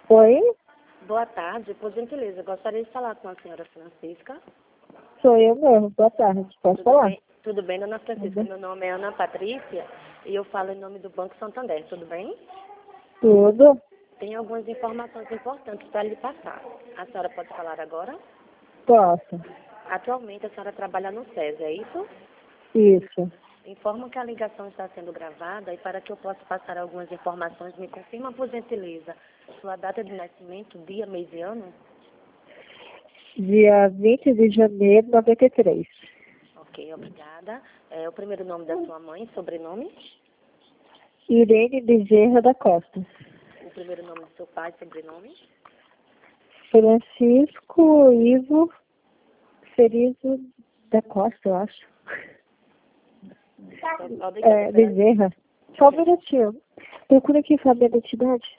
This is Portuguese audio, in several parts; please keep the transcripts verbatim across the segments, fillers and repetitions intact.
Oi, Boa tarde, por gentileza, gostaria de falar com a senhora Francisca. sou eu mesmo. Boa tarde. Posso Tudo falar? bem? Tudo bem, dona Francisca? Tudo. Meu nome é Ana Patrícia e eu falo em nome do Banco Santander, tudo bem? Tudo? Tem algumas informações importantes para lhe passar. A senhora pode falar agora? Posso. Atualmente a senhora trabalha no SES, é isso? Isso. Informo que a ligação está sendo gravada e para que eu possa passar algumas informações, me confirma por gentileza sua data de nascimento, dia, mês e ano? Dia vinte de janeiro de noventa e três. Ok, obrigada. É, o primeiro nome da sua mãe, sobrenome? Irene Bezerra da Costa. O primeiro nome do seu pai, sobrenome? Francisco Ivo Ferizo da Costa, eu acho. Pode É, Bezerra. Só um minutinho. Procura aqui saber a identidade.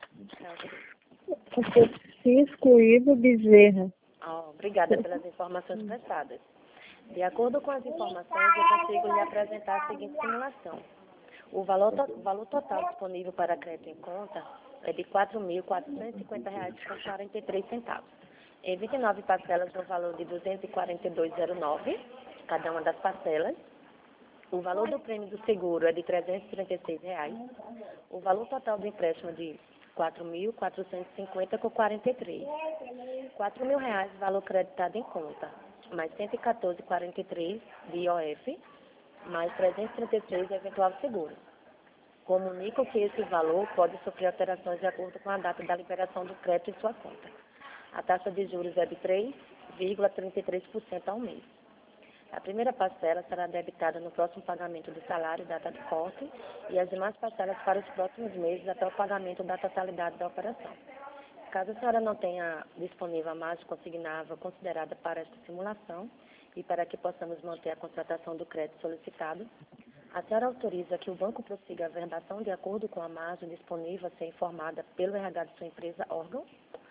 Francisco Ivo Bezerra. Ah, obrigada pelas informações prestadas. De acordo com as informações, eu consigo lhe apresentar a seguinte simulação. O valor, to- o valor total disponível para crédito em conta é de quatro mil quatrocentos e cinquenta reais com quarenta e três centavos. Em vinte e nove parcelas no valor de duzentos e quarenta e dois reais e nove, cada uma das parcelas. O valor do prêmio do seguro é de trezentos e trinta e seis reais. O valor total do empréstimo é de quatro mil quatrocentos e cinquenta com quarenta e três. quatro mil reais valor creditado em conta, mais cento e quatorze vírgula quarenta e três de I O F, mais trezentos e trinta e seis de eventual seguro. Comunico que esse valor pode sofrer alterações de acordo com a data da liberação do crédito em sua conta. A taxa de juros é de três vírgula trinta e três por cento ao mês. A primeira parcela será debitada no próximo pagamento do salário, data de corte, e as demais parcelas para os próximos meses até o pagamento da totalidade da operação. Caso a senhora não tenha disponível a margem consignável considerada para esta simulação e para que possamos manter a contratação do crédito solicitado, a senhora autoriza que o banco prossiga a verbação de acordo com a margem disponível a ser informada pelo R H de sua empresa órgão?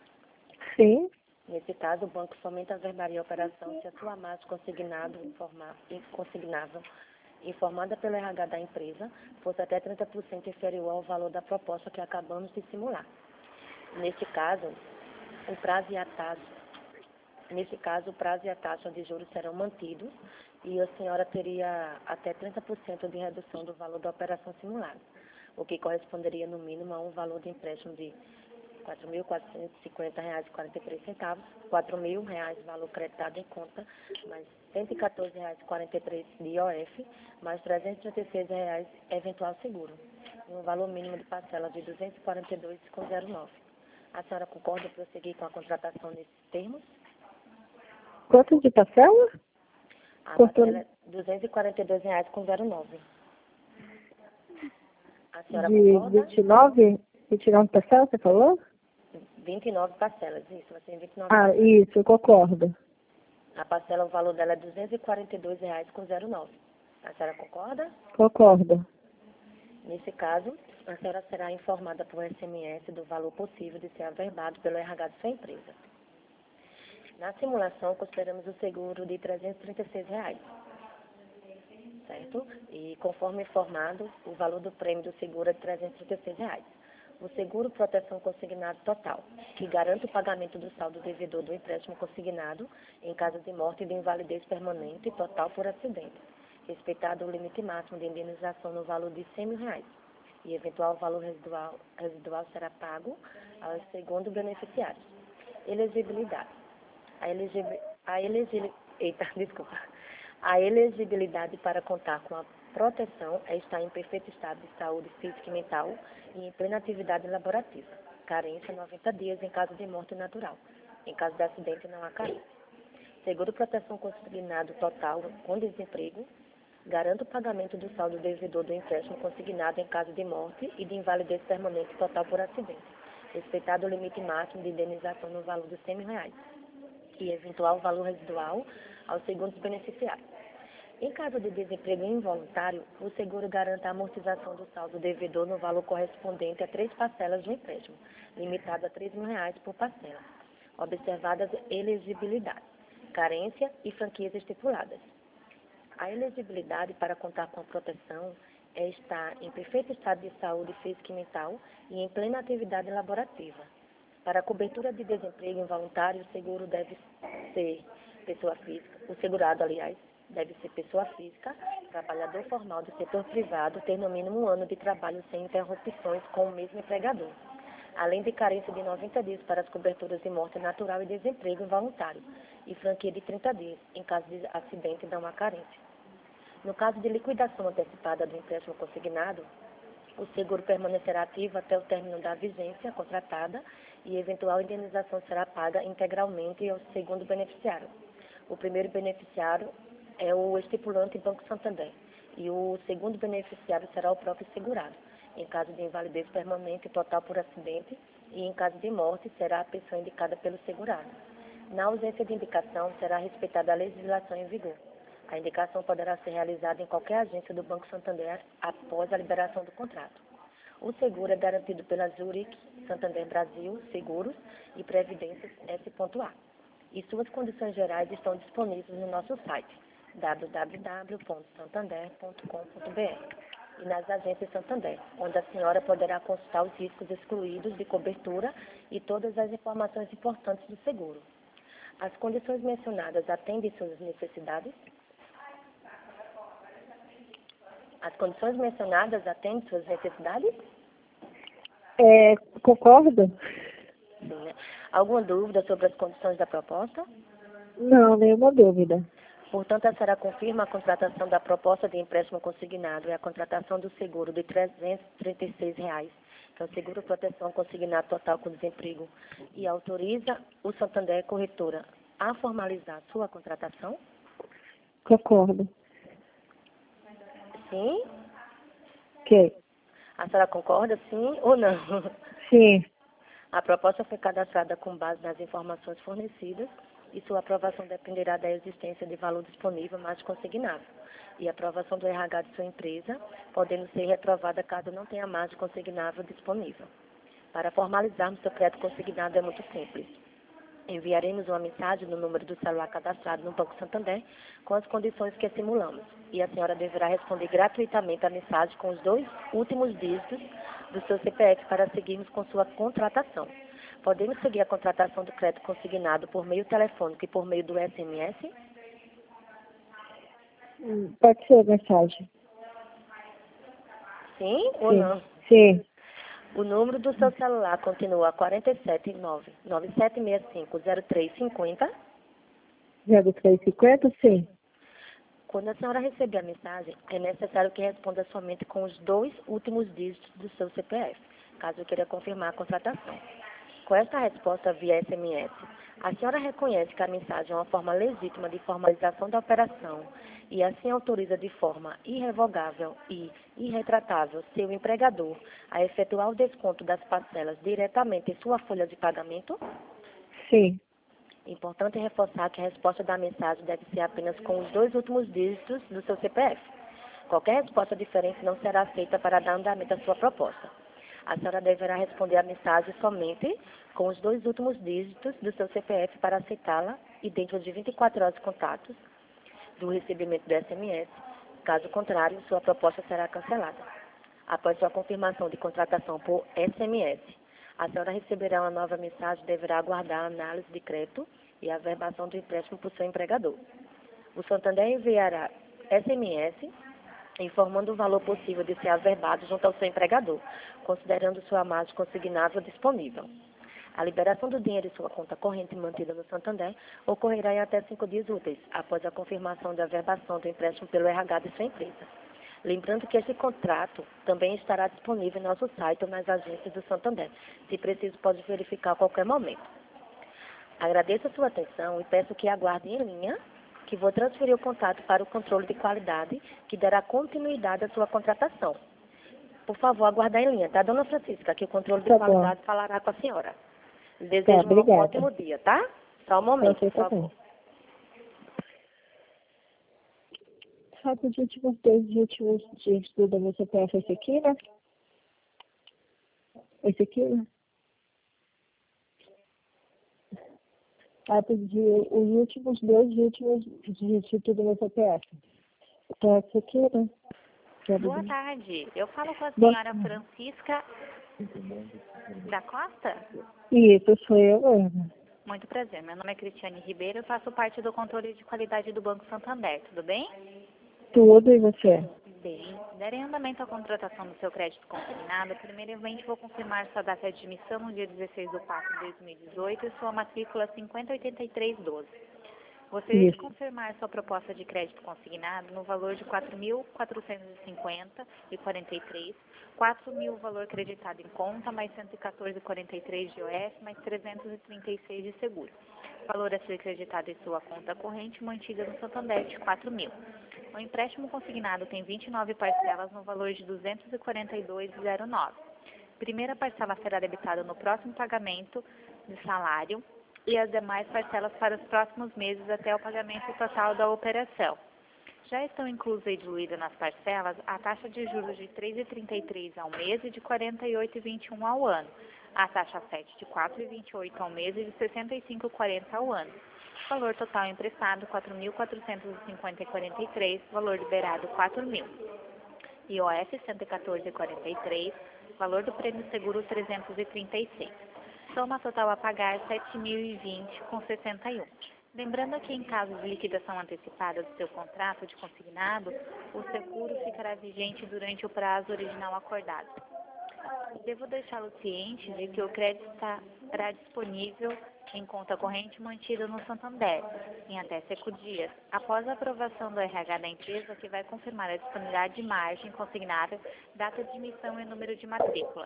Sim. Nesse caso, o banco somente averbaria a operação se a sua margem consignado, informa, consignável informada pelo R H da empresa fosse até trinta por cento inferior ao valor da proposta que acabamos de simular. Neste caso, o prazo e a taxa, nesse caso, o prazo e a taxa de juros serão mantidos e a senhora teria até trinta por cento de redução do valor da operação simulada, o que corresponderia no mínimo a um valor de empréstimo de quatro mil quatrocentos e cinquenta reais e quarenta e três centavos, quatro mil reais valor creditado em conta, mais cento e quatorze reais e quarenta e três de I O F, mais trezentos e trinta e seis reais eventual seguro, e um valor mínimo de parcela de duzentos e quarenta e dois reais e zero nove. A senhora concorda em prosseguir com a contratação nesses termos? Quanto de parcela? A Cortou parcela é duzentos e quarenta e dois reais e zero nove. A senhora de concorda? vinte e nove? vinte e nove parcelas, você falou? vinte e nove parcelas, isso, vai ser vinte e nove Ah, parcelas. isso, eu concordo. A parcela, o valor dela é duzentos e quarenta e dois reais e zero nove. A senhora concorda? Concordo. Nesse caso, a senhora será informada por S M S do valor possível de ser averbado pelo R H de sua empresa. Na simulação, consideramos o seguro de trezentos e trinta e seis reais, certo? E conforme informado, o valor do prêmio do seguro é de trezentos e trinta e seis reais. O seguro proteção consignado total, que garante o pagamento do saldo devedor do empréstimo consignado em caso de morte e de invalidez permanente total por acidente, respeitado o limite máximo de indenização no valor de cem mil reais, e eventual valor residual, residual será pago aos segundos beneficiários. Elegibilidade. A, elegib, a, elegib, eita, desculpa. A elegibilidade para contar com a proteção é estar em perfeito estado de saúde física e mental e em plena atividade laborativa. Carência noventa dias em caso de morte natural. Em caso de acidente, não há carência. Seguro proteção consignado total com desemprego. Garante o pagamento do saldo devedor do empréstimo consignado em caso de morte e de invalidez permanente total por acidente. Respeitado o limite máximo de indenização no valor de cem mil reais. E eventual valor residual aos segundos beneficiários. Em caso de desemprego involuntário, o seguro garante a amortização do saldo devedor no valor correspondente a três parcelas do empréstimo, limitado a três mil reais por parcela, observadas elegibilidade, carência e franquias estipuladas. A elegibilidade para contar com a proteção é estar em perfeito estado de saúde física e mental e em plena atividade laborativa. Para a cobertura de desemprego involuntário, o seguro deve ser pessoa física, o segurado, aliás, deve ser pessoa física, trabalhador formal do setor privado, ter no mínimo um ano de trabalho sem interrupções com o mesmo empregador, além de carência de noventa dias para as coberturas de morte natural e desemprego involuntário, e franquia de trinta dias, em caso de acidente não há carência. No caso de liquidação antecipada do empréstimo consignado, o seguro permanecerá ativo até o término da vigência contratada e eventual indenização será paga integralmente ao segundo beneficiário. O primeiro beneficiário é o estipulante Banco Santander e o segundo beneficiário será o próprio segurado. Em caso de invalidez permanente total por acidente e em caso de morte, será a pessoa indicada pelo segurado. Na ausência de indicação, será respeitada a legislação em vigor. A indicação poderá ser realizada em qualquer agência do Banco Santander após a liberação do contrato. O seguro é garantido pela Zurich Santander Brasil Seguros e Previdências S A e suas condições gerais estão disponíveis no nosso site w w w ponto santander ponto com ponto b r e nas agências Santander, onde a senhora poderá consultar os riscos excluídos de cobertura e todas as informações importantes do seguro. As condições mencionadas atendem suas necessidades? As condições mencionadas atendem suas necessidades? É, concordo? Sim, né? Alguma dúvida sobre as condições da proposta? Não, nenhuma dúvida. Portanto, a senhora confirma a contratação da proposta de empréstimo consignado e a contratação do seguro de trezentos e trinta e seis reais, que é o seguro proteção consignado total com desemprego, e autoriza o Santander Corretora a formalizar sua contratação? Concordo. Sim? Ok. A senhora concorda, sim ou não? Sim. A proposta foi cadastrada com base nas informações fornecidas e sua aprovação dependerá da existência de valor disponível mais consignado e a aprovação do R H de sua empresa, podendo ser reprovada caso não tenha margem consignável disponível. Para formalizarmos seu crédito consignado é muito simples. Enviaremos uma mensagem no número do celular cadastrado no Banco Santander com as condições que simulamos e a senhora deverá responder gratuitamente a mensagem com os dois últimos dígitos do seu C P F para seguirmos com sua contratação. Podemos seguir a contratação do crédito consignado por meio telefônico e por meio do S M S? Hum, Pode ser a mensagem. Sim ou Sim. não? Sim. O número do seu celular continua quatro sete nove nove sete seis cinco zero três cinco zero. zero três cinquenta? Sim. Quando a senhora receber a mensagem, é necessário que responda somente com os dois últimos dígitos do seu C P F, caso queira confirmar a contratação. Com esta resposta via S M S, a senhora reconhece que a mensagem é uma forma legítima de formalização da operação e assim autoriza de forma irrevogável e irretratável seu empregador a efetuar o desconto das parcelas diretamente em sua folha de pagamento? Sim. Importante reforçar que a resposta da mensagem deve ser apenas com os dois últimos dígitos do seu C P F. Qualquer resposta diferente não será aceita para dar andamento à sua proposta. A senhora deverá responder a mensagem somente com os dois últimos dígitos do seu C P F para aceitá-la e dentro de vinte e quatro horas de contatos do recebimento do S M S. Caso contrário, sua proposta será cancelada. Após sua confirmação de contratação por S M S, a senhora receberá uma nova mensagem e deverá aguardar a análise de crédito e a averbação do empréstimo por seu empregador. O Santander enviará S M S informando o valor possível de ser averbado junto ao seu empregador, considerando sua margem consignável disponível. A liberação do dinheiro em sua conta corrente mantida no Santander ocorrerá em até cinco dias úteis, após a confirmação da averbação do empréstimo pelo R H de sua empresa. Lembrando que este contrato também estará disponível em nosso site ou nas agências do Santander. Se preciso, pode verificar a qualquer momento. Agradeço a sua atenção e peço que aguarde em linha, que vou transferir o contato para o controle de qualidade, que dará continuidade à sua contratação. Por favor, aguardar em linha, tá, dona Francisca, que o controle de Tá qualidade bom. falará com a senhora. Tá, Desejo um obrigada. ótimo dia, tá? Só um momento, Você por favor. também. Sabe os últimos dois últimos dígitos do meu C P F, esse aqui, né? Esse aqui, né? Ah, pedi os últimos dois últimos dígitos do meu C P F. Então, esse aqui, né? Que é do- Boa tarde. Eu falo com a Boa senhora tarde. Francisca Da Costa? Isso, sou eu mesmo. Muito prazer, meu nome é Cristiane Ribeiro, eu faço parte do controle de qualidade do Banco Santander, tudo bem? Tudo e você? Bem, darem andamento à contratação do seu crédito consignado, primeiramente vou confirmar sua data de admissão no dia dezesseis de quatro de dois mil e dezoito e sua matrícula cinquenta oitenta e três doze. Gostaria de Isso. confirmar sua proposta de crédito consignado no valor de quatro mil quatrocentos e cinquenta reais e quarenta e três centavos, quatro mil valor creditado em conta, mais cento e quatorze reais e quarenta e três centavos de O F, mais trezentos e trinta e seis reais de seguro. Valor a ser creditado em sua conta corrente mantida no Santander de quatro mil. O empréstimo consignado tem vinte e nove parcelas no valor de duzentos e quarenta e dois reais e zero nove. Primeira parcela será debitada no próximo pagamento de salário e as demais parcelas para os próximos meses até o pagamento total da operação. Já estão inclusas e diluídas nas parcelas a taxa de juros de três vírgula trinta e três ao mês e de quarenta e oito vírgula vinte e um ao ano, a taxa sete de quatro vírgula vinte e oito ao mês e de sessenta e cinco vírgula quarenta ao ano. Valor total emprestado quatro mil quatrocentos e cinquenta reais e quarenta e três centavos, valor liberado quatro mil. I O F cento e quatorze reais e quarenta e três centavos, valor do prêmio seguro trezentos e trinta e seis. Soma total a pagar sete mil e vinte reais com sessenta e um. Lembrando que em caso de liquidação antecipada do seu contrato de consignado, o seguro ficará vigente durante o prazo original acordado. Devo deixá-lo ciente de que o crédito estará disponível em conta corrente mantida no Santander, em até cinco dias, após a aprovação do R H da empresa, que vai confirmar a disponibilidade de margem consignável, data de emissão e número de matrícula.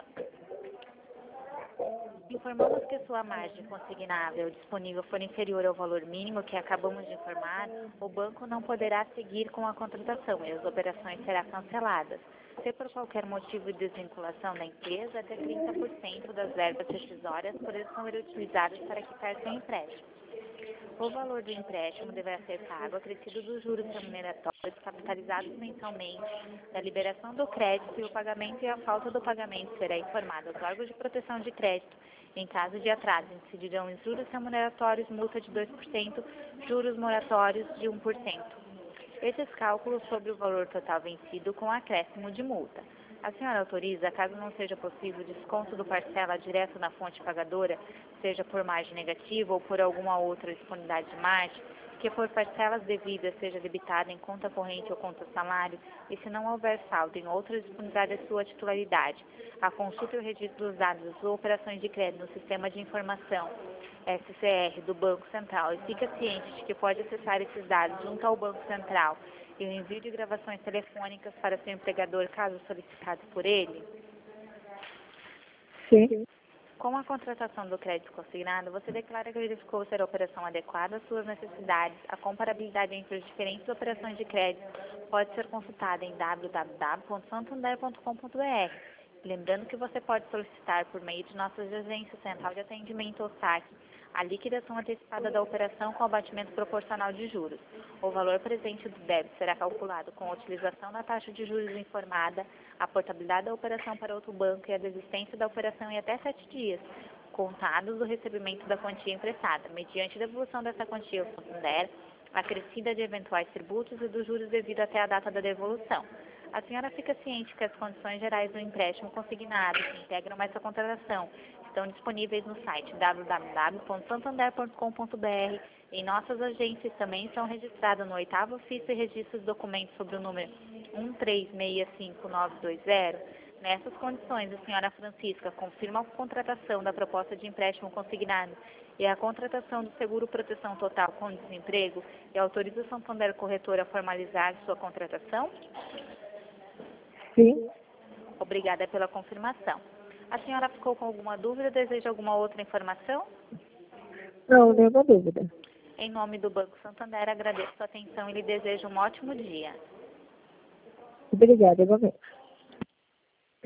Informamos que sua margem consignável disponível for inferior ao valor mínimo que acabamos de informar, o banco não poderá seguir com a contratação e as operações serão canceladas. Se por qualquer motivo de desvinculação da empresa, até trinta por cento das verbas rescisórias poderão ser utilizadas para quitar seu empréstimo. O valor do empréstimo deverá ser pago acrescido dos juros remuneratórios capitalizados mensalmente, da liberação do crédito e o pagamento e a falta do pagamento será informado aos órgãos de proteção de crédito. Em caso de atraso, incidirão os juros remuneratórios, multa de dois por cento, juros moratórios de um por cento. Esses cálculos sobre o valor total vencido com acréscimo de multa. A senhora autoriza, caso não seja possível, desconto do parcela direto na fonte pagadora, seja por margem negativa ou por alguma outra disponibilidade de margem, que por parcelas devidas seja debitada em conta corrente ou conta salário, e se não houver saldo em outra disponibilidade da sua titularidade, a consulta e o registro dos dados das suas operações de crédito no Sistema de Informação S C R do Banco Central e fica ciente de que pode acessar esses dados junto ao Banco Central e o envio de gravações telefônicas para seu empregador caso solicitado por ele? Sim. Com a contratação do crédito consignado, você declara que verificou ser a operação adequada às suas necessidades. A comparabilidade entre as diferentes operações de crédito pode ser consultada em w w w ponto santander ponto com ponto b r. Lembrando que você pode solicitar por meio de nossas agências Central de Atendimento ou S A C a liquidação antecipada da operação com abatimento proporcional de juros. O valor presente do débito será calculado com a utilização da taxa de juros informada, a portabilidade da operação para outro banco e a desistência da operação em até sete dias, contados do recebimento da quantia emprestada, mediante devolução dessa quantia ao Santander, acrescida de eventuais tributos e dos juros devido até a data da devolução. A senhora fica ciente que as condições gerais do empréstimo consignado, que integram essa contratação, estão disponíveis no site w w w ponto santander ponto com ponto b r. Em nossas agências também são registradas no oitavo ofício e registro de documentos sobre o número um três seis cinco nove dois zero. Nessas condições, a senhora Francisca confirma a contratação da proposta de empréstimo consignado e a contratação do seguro proteção total com desemprego e autoriza o Santander Corretor a formalizar sua contratação? Sim. Obrigada pela confirmação. A senhora ficou com alguma dúvida? Deseja alguma outra informação? Não, nenhuma dúvida. Em nome do Banco Santander, agradeço a atenção e lhe desejo um ótimo dia. Obrigada, igualmente.